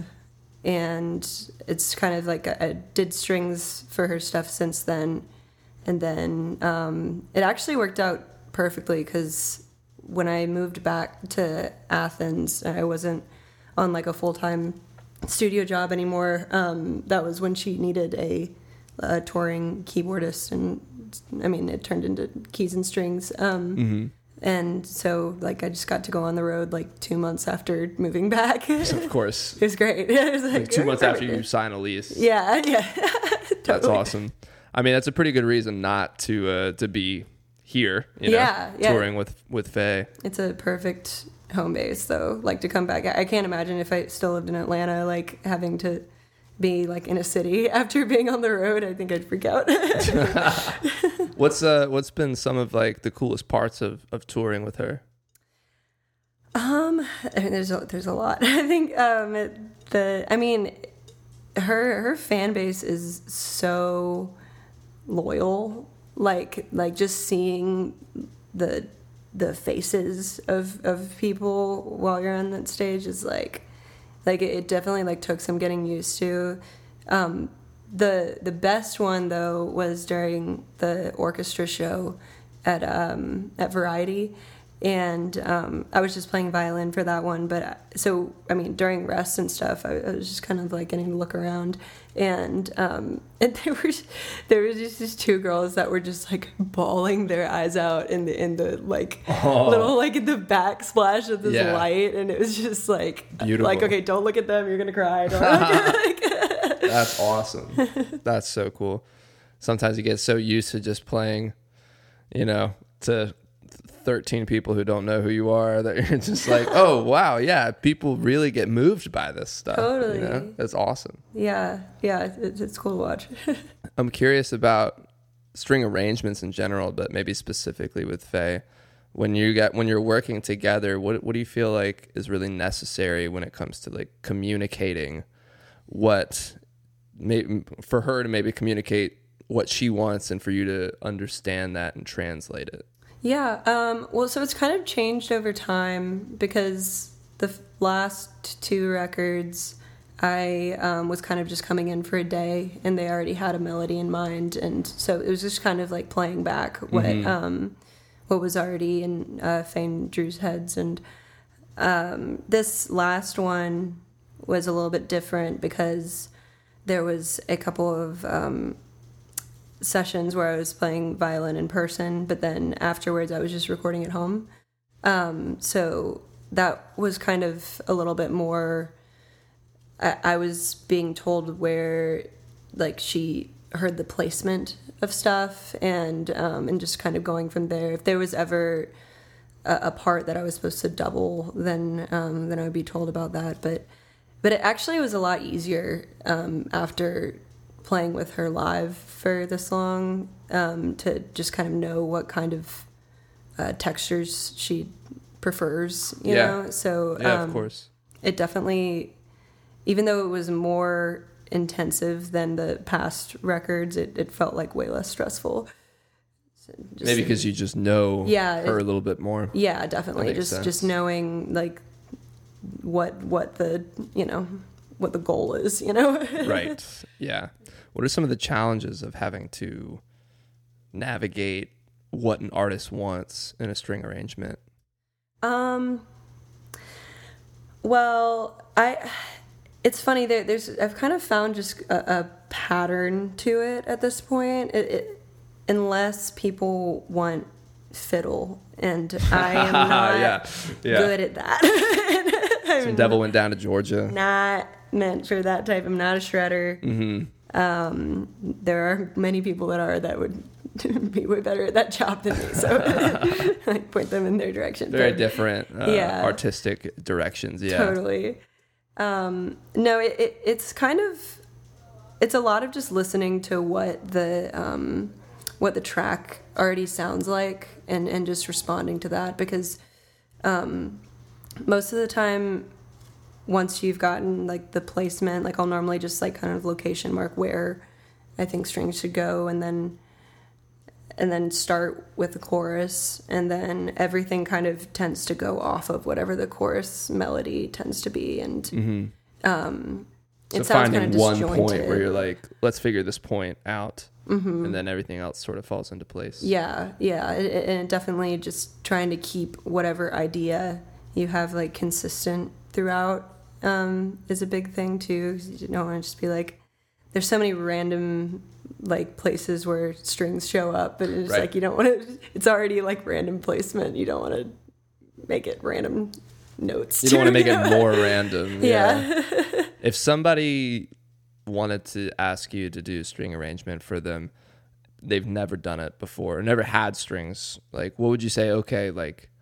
and it's kind of like I, I did strings for her stuff since then, and then um, it actually worked out perfectly because when I moved back to Athens, I wasn't on like a full time studio job anymore. Um, that was when she needed a, a touring keyboardist, and I mean it turned into keys and strings. Um, Mm-hmm. And so like I just got to go on the road like two months after moving back. Of course. It was great. It was like, Like two months after you sign a lease. Yeah, yeah. That's Totally. awesome. I mean, that's a pretty good reason not to uh, to be here. You know, Yeah, yeah. touring with with Faye. It's a perfect home base though. Like to come back, I I can't imagine if I still lived in Atlanta, like having to be like in a city after being on the road. I think I'd freak out. What's uh what's been some of like the coolest parts of of touring with her? Um, I mean, there's a, there's a lot. I think um it, the I mean, her her fan base is so loyal. Like like just seeing the the faces of of people while you're on that stage is like like it definitely like took some getting used to. Um, the the best one though was during the orchestra show at um, at Variety, and um, I was just playing violin for that one. But so I mean during rests and stuff, I, I was just kind of like getting to look around, and um, and there were there was just these two girls that were just like bawling their eyes out in the in the like Oh. little like in the backsplash of this Yeah. light, and it was just like Beautiful. like okay, don't look at them, you're gonna cry. Don't look at, like, That's awesome. That's so cool. Sometimes you get so used to just playing, you know, to thirteen people who don't know who you are that you're just like, oh, wow, yeah, people really get moved by this stuff. Totally. You know? That's awesome. yeah, yeah, it's, it's cool to watch. I'm curious about string arrangements in general, but maybe specifically with Faye. When you get when you're working together, what what do you feel like is really necessary when it comes to like communicating what may, for her to maybe communicate what she wants and for you to understand that and translate it? Yeah, um, well, so it's kind of changed over time because the f- last two records, I um, was kind of just coming in for a day, and they already had a melody in mind, and so it was just kind of like playing back what Mhm. um, what was already in uh, Faye and Drew's heads, and um, this last one was a little bit different because there was a couple of um, sessions where I was playing violin in person, but then afterwards I was just recording at home. Um, so that was kind of a little bit more, I, I was being told where like she heard the placement of stuff, and um, and just kind of going from there. If there was ever a, a part that I was supposed to double, then um, then I would be told about that. But but it actually was a lot easier um, after playing with her live for this long, um, to just kind of know what kind of uh, textures she prefers, you Yeah. know? So Yeah, um, of course. it definitely, even though it was more intensive than the past records, it, it felt like way less stressful. So just- Maybe because you just know Yeah, her it- a little bit more. yeah, definitely. makes Just sense. just knowing like what what the you know what the goal is, you know? Right. Yeah. What are some of the challenges of having to navigate what an artist wants in a string arrangement? Um. Well, I. It's funny that there's. I've kind of found just a, a pattern to it at this point. It, it, unless people want fiddle, and I am not yeah. Yeah. good at that. I'm Some devil went down to Georgia. not meant for that type. I'm not a shredder. Mm-hmm. Um, there are many people that are that would be way better at that job than me. So I point them in their direction. Very But- different uh, Yeah. artistic directions. Yeah. Totally. Um, no, it, it it's kind of it's a lot of just listening to what the um, what the track already sounds like, and, and just responding to that, because um, most of the time, once you've gotten like the placement, like I'll normally just like kind of location mark where I think strings should go, and then and then start with the chorus, and then everything kind of tends to go off of whatever the chorus melody tends to be, and Mm-hmm. um, So it sounds finding kind of one disjointed. point where you're like, let's figure this point out, Mhm. and then everything else sort of falls into place. Yeah, yeah, it, it- and it definitely just trying to keep whatever idea you have like consistent throughout um, is a big thing too. 'Cause you don't want to just be like, there's so many random like places where strings show up, and it's Right. like you don't want to. It's already like random placement. You don't want to make it random notes. You don't want to too, make you it know? more random. Yeah. If somebody wanted to ask you to do string arrangement for them, they've never done it before, never had strings, like what would you say, okay, like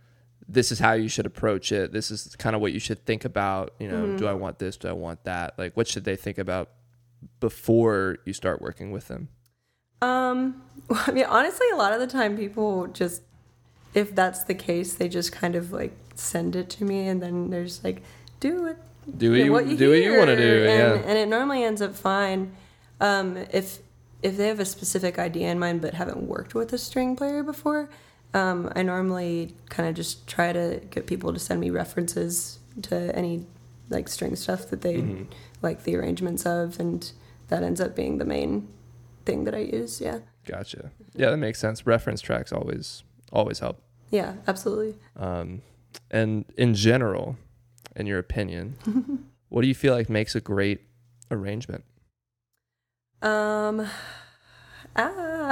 this is how you should approach it. This is kind of what you should think about. You know, Mm-hmm. do I want this? Do I want that? Like, what should they think about before you start working with them? Um, well, I mean, honestly, a lot of the time people just, if that's the case, they just kind of like send it to me, and then there's like, do it. Do what you, what you do what you want to hear, do. and, Yeah. and it normally ends up fine. Um, if if they have a specific idea in mind but haven't worked with a string player before, um, I normally kind of just try to get people to send me references to any like string stuff that they Mhm. like the arrangements of, and that ends up being the main thing that I use. Yeah, Gotcha. Yeah, that makes sense. Reference tracks always always help. yeah, absolutely. Um, and in general, in your opinion, what do you feel like makes a great arrangement? Um, ah,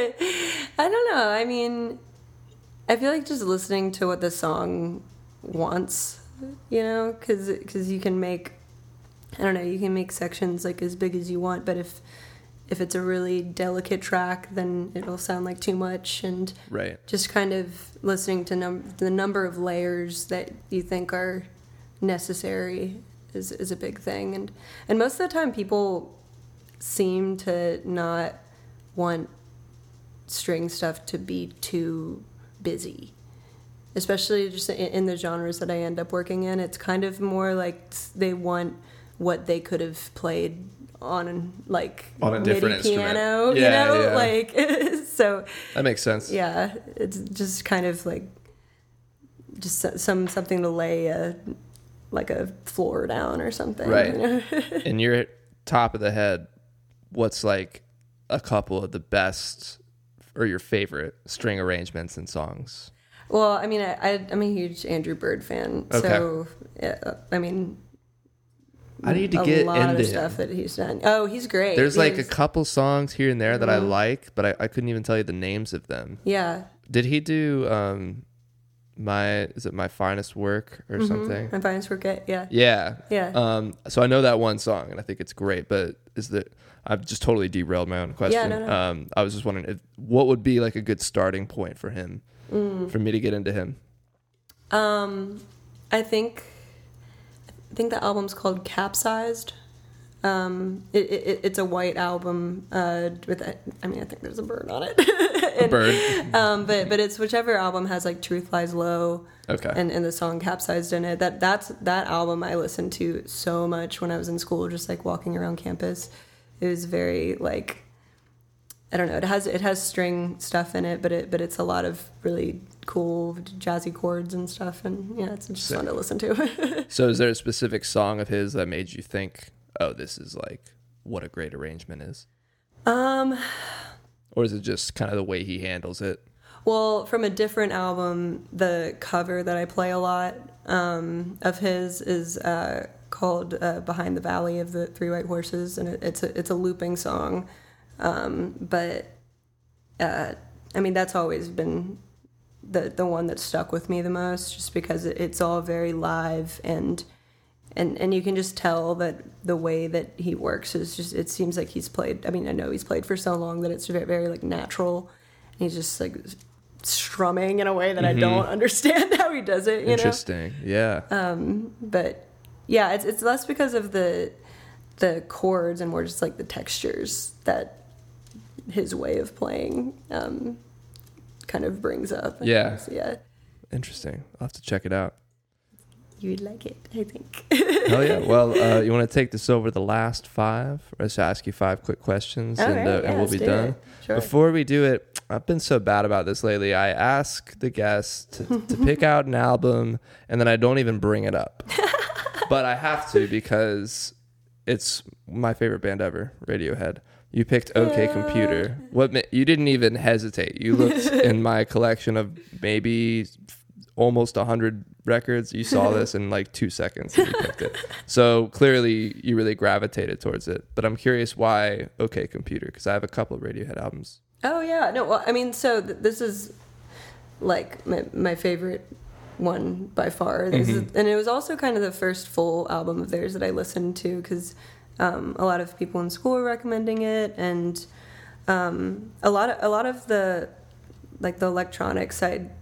I don't know. I mean, I feel like just listening to what the song wants, you know, because because you can make, I don't know, you can make sections like as big as you want, but if if it's a really delicate track, then it'll sound like too much, and Right. just kind of listening to num- the number of layers that you think are necessary is is a big thing, and and most of the time people seem to not want string stuff to be too busy, especially just in, in the genres that I end up working in. It's kind of more like they want what they could have played on like On a MIDI different instrument. piano, Yeah, you know, yeah. like so. That makes sense. Yeah, it's just kind of like just so- some something to lay a like a floor down or something. Right. You know? In your top of the head, what's like a couple of the best or your favorite string arrangements and songs? Well, I mean, I, I I'm a huge Andrew Bird fan, so yeah, I mean, I need to a get lot into of stuff him. that he's done. Oh, he's great. There's like a He's- couple songs here and there that I Mhm. like, but I, I couldn't even tell you the names of them. yeah. Did he do um my is it My Finest Work or Mhm. something? My finest work. Yeah. Yeah. Yeah. Um so I know that one song and I think it's great, but is that I've just totally derailed my own question. no, no. Um I was just wondering if what would be like a good starting point for him Mm. for me to get into him. Um, I think I think the album's called Capsized. Um, it, it it's a white album uh, with a, I mean I think there's a bird on it. A And, bird. Um, but but it's whichever album has like Truth Lies Low Okay. and, and the song Capsized in it. That that's that album I listened to so much when I was in school, just like walking around campus. It was very like I don't know. It has it has string stuff in it, but it but it's a lot of really cool jazzy chords and stuff, and yeah, it's just Sick. fun to listen to. So is there a specific song of his that made you think, "Oh, this is like what a great arrangement is?" um, Or is it just kind of the way he handles it? well, from a different album, the cover that I play a lot um, of his is uh, called uh, "Behind the Valley of the Three White Horses," and it, it's a it's a looping song, um, but uh, I mean that's always been the the one that stuck with me the most, just because it, it's all very live, and and and you can just tell that the way that he works is just it seems like he's played. I mean, I know he's played for so long that it's very, very like natural. And he's just like strumming in a way that Mhm. I don't understand how he does it. You Interesting. Yeah. know, um, but yeah, it's it's less because of the the chords and more just like the textures that his way of playing um, kind of brings up. Yeah. So, yeah. Interesting. I'll have to check it out. You'd like it, I think. Hell yeah. Well, uh, you want to take this over the last five? Or just ask you five quick questions All and, right, uh, yeah, and we'll let's be do done. it. Sure. Before we do it, I've been so bad about this lately. I ask the guests to, to pick out an album and then I don't even bring it up. But I have to because it's my favorite band ever, Radiohead. You picked OK Computer. What ma- you didn't even hesitate. You looked in my collection of maybe almost one hundred records. You saw this in like two seconds and you picked it. So clearly you really gravitated towards it. But I'm curious why OK Computer, because I have a couple of Radiohead albums. Oh yeah, no. Well, I mean, so th- this is like my my favorite one by far. This is, and it was also kind of the first full album of theirs that I listened to because um, a lot of people in school were recommending it, and um, a lot of a lot of the like the electronics I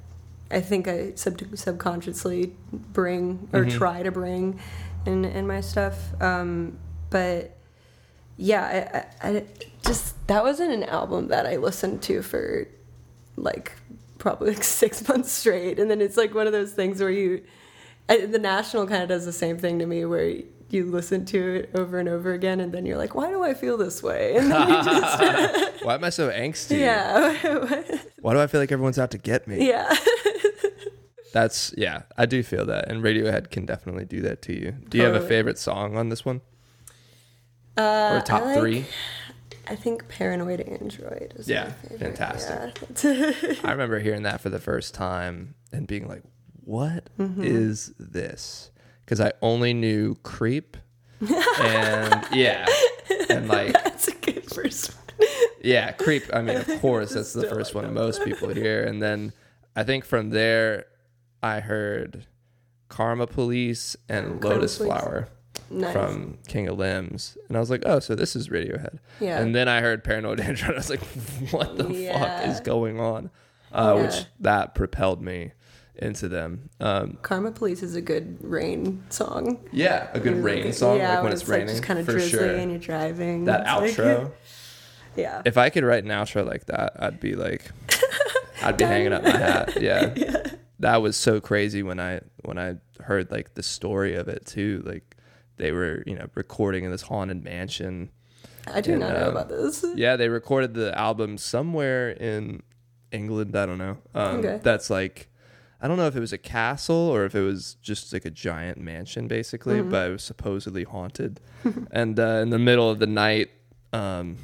I think I sub- subconsciously bring or Mhm. try to bring in in my stuff. Um, but yeah, I, I, I just that wasn't an album that I listened to for like probably like six months straight, and then it's like one of those things where you, I, the National kind of does the same thing to me where you listen to it over and over again, and then you're like, why do I feel this way? And then you just, Why am I so angsty? yeah, Why do I feel like everyone's out to get me? yeah. That's, yeah, I do feel that. And Radiohead can definitely do that to you. Do you have a Totally. favorite song on this one? Uh, Or top I like- three? I think Paranoid Android is Yeah, my favorite. fantastic. Yeah. I remember hearing that for the first time and being like, what is Mm-hmm. this? Because I only knew Creep. And yeah. And like, That's a good first one. yeah, Creep. I mean, of course, that's the Still, first I one don't most people hear. And then I think from there, I heard Karma Police and Karma Lotus Police. Flower Nice. from King of Limbs. And I was like, oh, so this is Radiohead. Yeah. And then I heard Paranoid Android. I was like, what the Yeah. fuck is going on? Uh, Yeah. Which that propelled me into them. Um, Karma Police is a good rain song. yeah, a good Really rain good. song, yeah, like when it's, like raining. just kind of for drizzly sure. and you're driving. That It's like- outro. yeah. If I could write an outro like that, I'd be like, I'd be hanging up my hat. Yeah. That was so crazy when I when I heard like the story of it too. Like they were, you know, recording in this haunted mansion. I do And, not know um, about this. Yeah, they recorded the album somewhere in England. I don't know. Um, Okay. That's like, I don't know if it was a castle or if it was just like a giant mansion, basically, Mm-hmm. but it was supposedly haunted. And uh, in the middle of the night, um,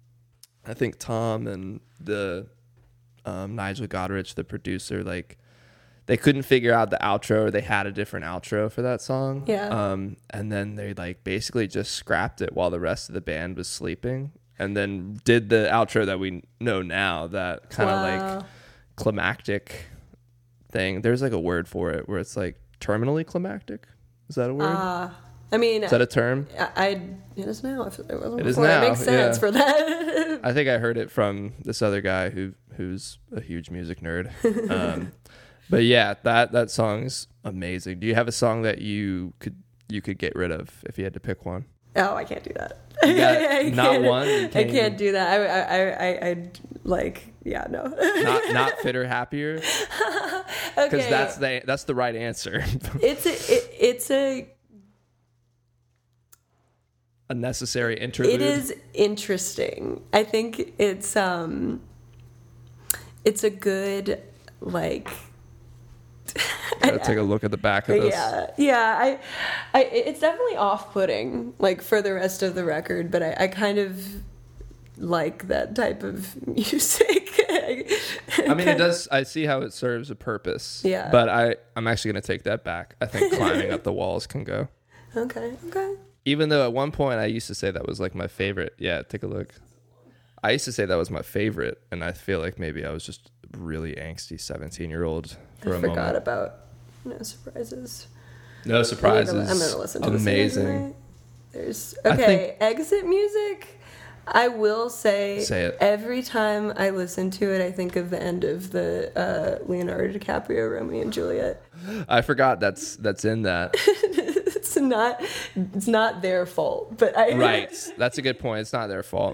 I think Tom and the um, Nigel Godrich, the producer, like they couldn't figure out the outro, or they had a different outro for that song. Yeah. Um, and then they like basically just scrapped it while the rest of the band was sleeping, and then did the outro that we know now. That kind of Wow. like climactic thing. There's like a word for it where it's like terminally climactic. Is that a word? Uh, I mean, Is that a term? I, I it is now. If it wasn't It is before, now, it makes sense yeah. for that. I think I heard it from this other guy who who's a huge music nerd. Um, but yeah, that that song's amazing. Do you have a song that you could you could get rid of if you had to pick one? Oh, I can't do that. You got I not can't- one? You I can't can't even- do that. I, I, I, I, I like, yeah, no. Not not fitter, happier, because Okay. that's the that's the right answer. It's a, it, it's a, A necessary interlude. it is interesting. I think it's, um, it's a good, like, Gotta take a look at the back of this. yeah, yeah. I, I, it's definitely off-putting, like for the rest of the record. But I, I kind of like that type of music. I mean, it does. I see how it serves a purpose. Yeah. But I, I'm actually going to take that back. I think climbing up the walls can go. Okay, okay. Even though at one point I used to say that was like my favorite. Yeah, take a look. I used to say that was my favorite, and I feel like maybe I was just a really angsty seventeen-year-old for I a forgot moment. about No Surprises. No surprises. I'm gonna listen to this Amazing. tonight. There's I okay. think- Exit music. I will say, Say it. every time I listen to it, I think of the end of the uh, Leonardo DiCaprio Romeo and Juliet. I forgot that's that's in that. It's not. It's not their fault, but I Right. That's a good point. It's not their fault.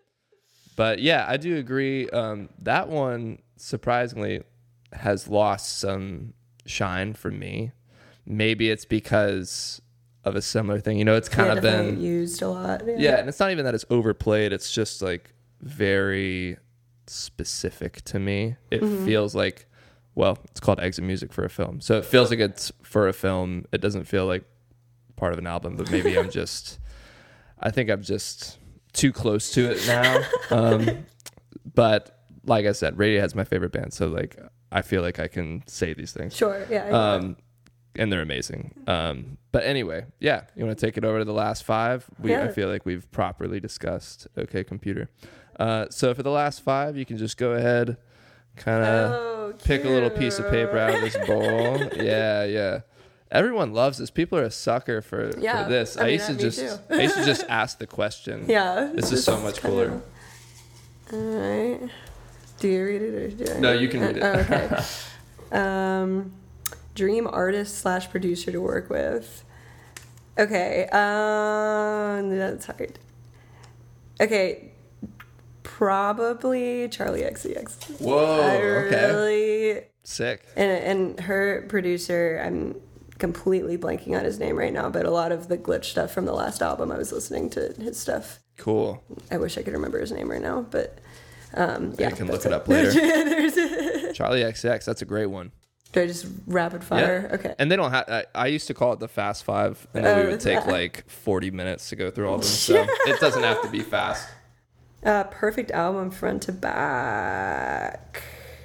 But yeah, I do agree. Um, that one surprisingly has lost some shine for me. Maybe it's because of a similar thing. You know, it's kind Yeah, of definitely been used a lot. Yeah. yeah, and it's not even that it's overplayed. It's just like very specific to me. It Mm-hmm. feels like, well, it's called exit music for a film, so it feels like it's for a film. It doesn't feel like part of an album. But maybe I'm just, I think I'm just too close to it now. Um, but like I said, Radiohead's my favorite band, so like I feel like I can say these things. Sure. Yeah. I know. Um, and they're amazing. Um, but anyway, yeah, you want to take it over to the last five? We I Yeah. feel like we've properly discussed OK Computer. Uh, so for the last five, you can just go ahead, kind of Oh, pick a little piece of paper out of this bowl. Yeah, yeah. Everyone loves this. People are a sucker for, Yeah, for this. I I, mean, used to me just too. I used to just ask the question. Yeah. This is so much cooler. All right. Do you read it or do I? No, you can read it. Uh, oh, okay. Um, dream artist slash producer to work with. Okay, um, that's hard. Okay, probably Charlie X C X. Whoa, I okay. really, Sick. and and her producer, I'm completely blanking on his name right now, but a lot of the Glitch stuff from the last album, I was listening to his stuff. Cool. I wish I could remember his name right now, but um, yeah, I can look that's it up later. There's- Charlie X C X, that's a great one. Do I just rapid fire? Yeah. Okay. And they don't have. I, I used to call it the Fast Five, and then Oh, we would take that- like forty minutes to go through all of them. So it doesn't have to be fast. Uh, perfect album front to back.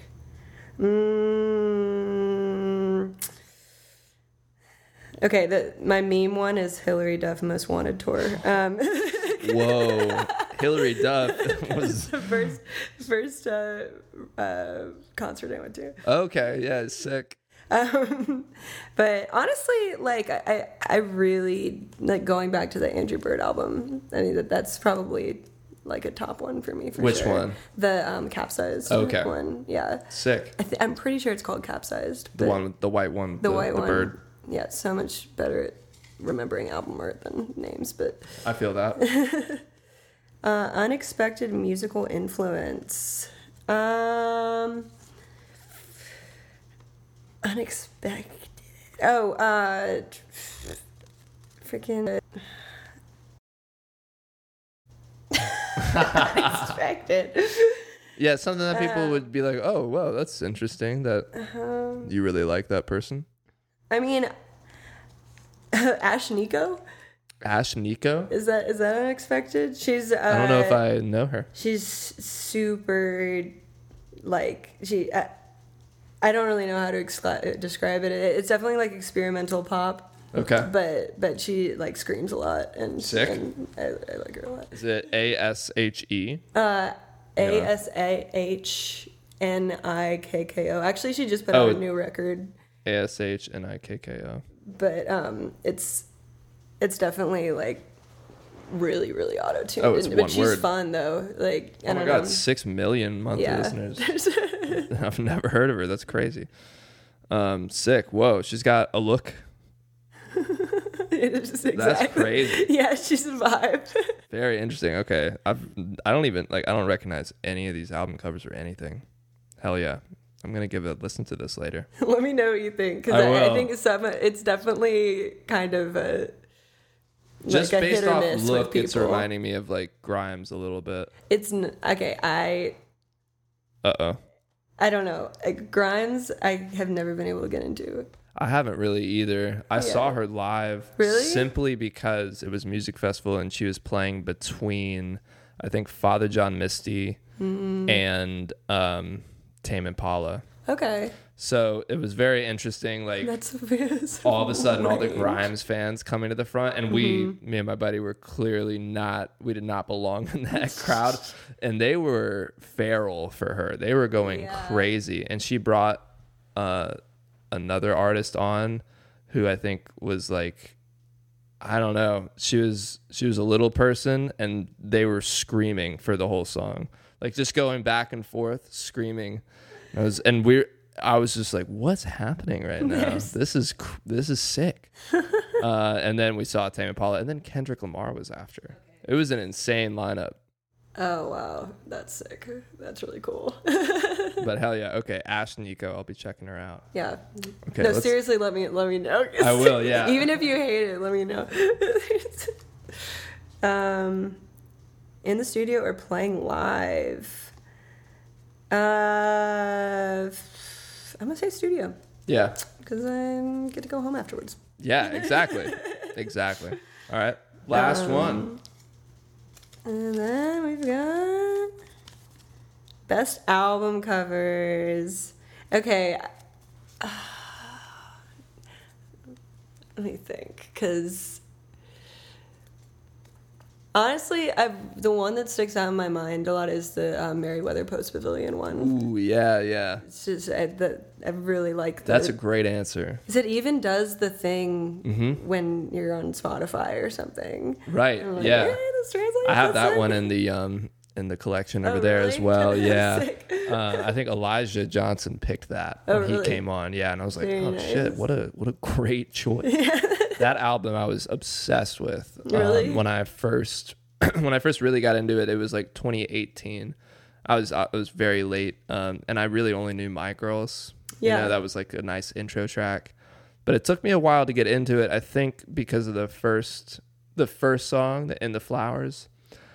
Mm. Okay, the my meme one is Hillary Duff Most Wanted tour. Um, Whoa, Hillary Duff was the first first uh, uh, concert I went to. okay. Yeah, sick. Um, but honestly, like I, I, I really like going back to the Andrew Bird album. I mean that that's probably like a top one for me for Which sure. one? The um, Capsized Okay. one. Yeah, Sick. I th- I'm pretty sure it's called Capsized. The but one with the white one. the, white the one. bird. Yeah, so much better at remembering album art than names. But I feel that. uh, unexpected musical influence. Um, unexpected. Oh, uh, freaking. Unexpected. Yeah, something that people would be like, "Oh, wow, that's interesting. That Um, you really like that person." I mean, Ash Nico. Ash Nico. Is that is that unexpected? She's. Uh, I don't know if I know her. She's super, like she. I, I don't really know how to excla- describe it. It's definitely like experimental pop, Okay. but but she like screams a lot and Sick. And I, I like her a lot. Is it A S H E? Uh, Yeah. A S A H N I K K O. Actually, she just put Oh. out a new record, A S H N I K K O. but um, it's it's definitely like really really auto tuned. Oh, it's but one she's word. fun though. Like I Oh my don't god, know. six million monthly Yeah. listeners. I've never heard of her. That's crazy. Um, sick. Whoa, she's got a look. It's just That's exactly- crazy. Yeah, she's a vibe. Very interesting. Okay, I've I don't even like I don't recognize any of these album covers or anything. Hell yeah, I'm gonna give a listen to this later. Let me know what you think because I I, I will. think some it's definitely kind of a Just like a based hit or off miss look, with it's people. reminding me of like Grimes a little bit. It's n- okay. I Uh oh. I don't know. Like, Grimes, I have never been able to get into. I haven't really either. I Yeah. saw her live Really? simply because it was music festival and she was playing between I think Father John Misty Mm-hmm. and um, Tame Impala. Okay, So it was very interesting. Like that's, that's all of a sudden, all the range. Grimes fans coming to the front, and we, Mm-hmm. me and my buddy, were clearly not. We did not belong in that crowd, and they were feral for her. They were going Yeah. crazy, and she brought uh, another artist on, who I think was like, I don't know. She was she was a little person, and they were screaming for the whole song, like just going back and forth, screaming. I was, and we. I was just like, "What's happening right now? Yes. This is cr- this is sick." uh, and then we saw Tame Impala, and then Kendrick Lamar was after. It was an insane lineup, Oh wow, that's sick. That's really cool. but hell yeah. Okay, Ash Nico, I'll be checking her out. Yeah. Okay, No, let's- seriously, let me let me know. I will, yeah. Even if you hate it, let me know. um, in the studio or playing live. Uh, I'm gonna say studio Yeah, because I get to go home afterwards. yeah, exactly, exactly. All right, last Um, one. And then we've got best album covers. Okay. Let me think, because honestly, I've, the one that sticks out in my mind a lot is the um, Merriweather Post Pavilion one. Ooh, yeah, yeah. It's just I, the, I really like the, That's a great answer. 'cause it even does the thing Mhm. when you're on Spotify or something. Right? I'm like, Yeah. this translates, I have that's that it." one in the um in the collection over Oh, there as really? well. Yeah. Sick. uh, I think Elijah Johnson picked that Oh, when he really? came on. Yeah, and I was like, Very oh shit, nice. what a what a great choice. That album I was obsessed with. Really? Um, when I first when I first really got into it, it was like twenty eighteen. I was I was very late, um, and I really only knew My Girls. Yeah. You know, that was like a nice intro track. But it took me a while to get into it. I think because of the first the first song, the In the Flowers,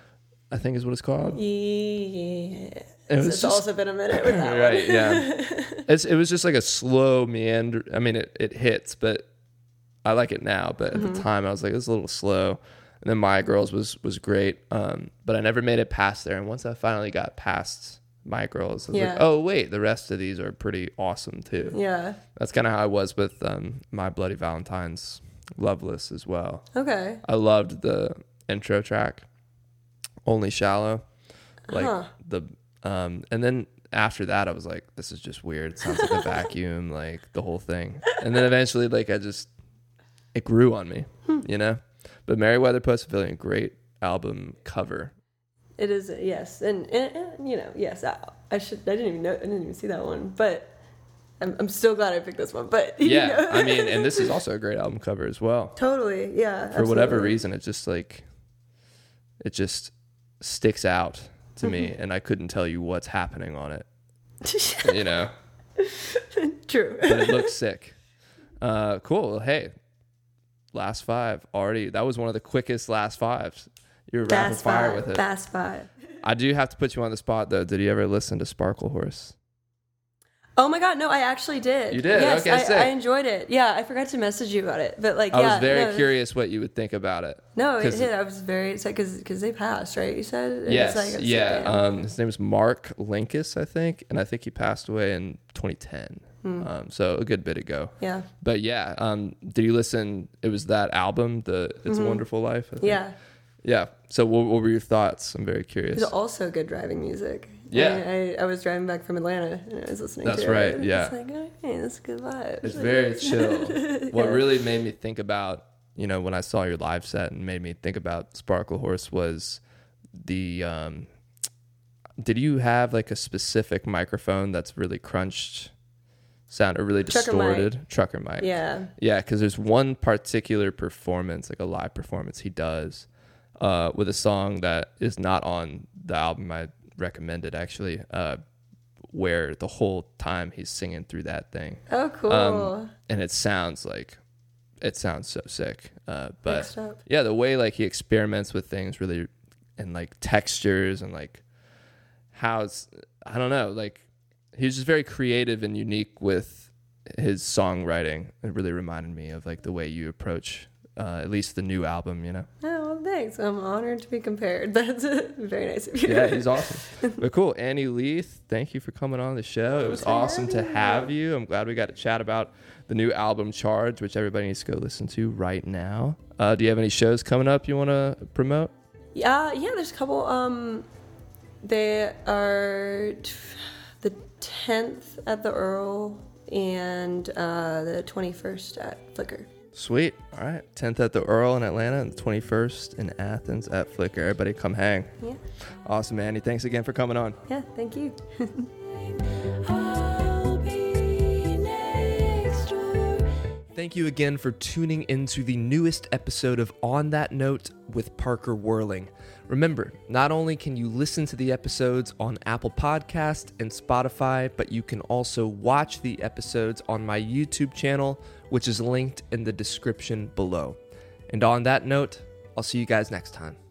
I think is what it's called. Yeah. It was it's just- also been a minute with that Right, one. yeah. It's it was just like a slow meander. I mean, it, it hits, but I like it now. But at Mm-hmm. the time, I was like, it's a little slow. And then My Girls was was great, um, but I never made it past there. And once I finally got past My Girls, I was Yeah. like, oh wait, the rest of these are pretty awesome too. Yeah. That's kind of how I was with um, My Bloody Valentine's, Loveless as well. Okay. I loved the intro track, Only Shallow, like Huh. the um, and then after that I was like, this is just weird. It sounds like a vacuum, like the whole thing. And then eventually, like I just it grew on me, Hmm. you know. But Merriweather Post Pavilion, great album cover. It is, yes, and, and, and you know, yes. I, I should. I didn't even know. I didn't even see that one, but I'm I'm still glad I picked this one. But you Yeah, know. I mean, and this is also a great album cover as well. Totally, yeah. For whatever absolutely. reason, it just like it just sticks out to me, and I couldn't tell you what's happening on it. You know, True. but it looks sick. Uh, cool. Well, hey, last five already. That was one of the quickest last fives. You were rapid Fast fire five. with it. Fast five. I do have to put you on the spot though. Did you ever listen to Sparkle Horse? Oh my god, no, I actually did. You did? Yes, Okay, I, sick. I enjoyed it. Yeah, I forgot to message you about it, but like, I yeah, was very no, curious what you would think about it. No, it 'Cause- did. I was very excited because because they passed, right? You said. And Yes, it's like, it's yeah. like, Um, his name is Mark Linkus, I think, and I think he passed away in twenty ten. Hmm. Um, so a good bit ago. yeah, But yeah, um, did you listen? It was that album, the It's a Wonderful Life. I think? Mm-hmm. yeah. yeah. So what, what were your thoughts? I'm very curious. It's also good driving music. Yeah. I, I, I was driving back from Atlanta and I was listening That's to right, it. and yeah. It's like, okay, that's a good vibe. It's very chill. What Yeah. really made me think about, you know, when I saw your live set and made me think about Sparkle Horse was the. Um, did you have like a specific microphone that's really crunched sound or really Trucker mic. distorted? Trucker mic. Yeah. Yeah, because there's one particular performance, like a live performance he does uh, with a song that is not on the album I recommended, actually, uh, where the whole time he's singing through that thing. Oh, cool. Um, and it sounds like, it sounds so sick. Uh, but Next up. yeah, the way like he experiments with things really, and like textures and like how it's, I don't know, like he was just very creative and unique with his songwriting. It really reminded me of like the way you approach uh, at least the new album, you know? Oh, well, thanks. I'm honored to be compared. That's uh, very nice of you. Yeah, he's awesome. But cool. Annie Leith, thank you for coming on the show. It was Thanks for awesome to having me. have you. I'm glad we got to chat about the new album Charge, which everybody needs to go listen to right now. Uh, do you have any shows coming up you want to promote? Yeah, yeah, there's a couple. Um, they are t- the tenth at the Earl and uh, the twenty-first at Flickr. Sweet. All right. tenth at the Earl in Atlanta and the twenty-first in Athens at Flickr. Everybody come hang. Yeah, Awesome, Annie. Thanks again for coming on. yeah, thank you. I'll be next door. Thank you again for tuning into the newest episode of On That Note with Parker Whirling. Remember, not only can you listen to the episodes on Apple Podcast and Spotify, but you can also watch the episodes on my YouTube channel, which is linked in the description below. And on that note, I'll see you guys next time.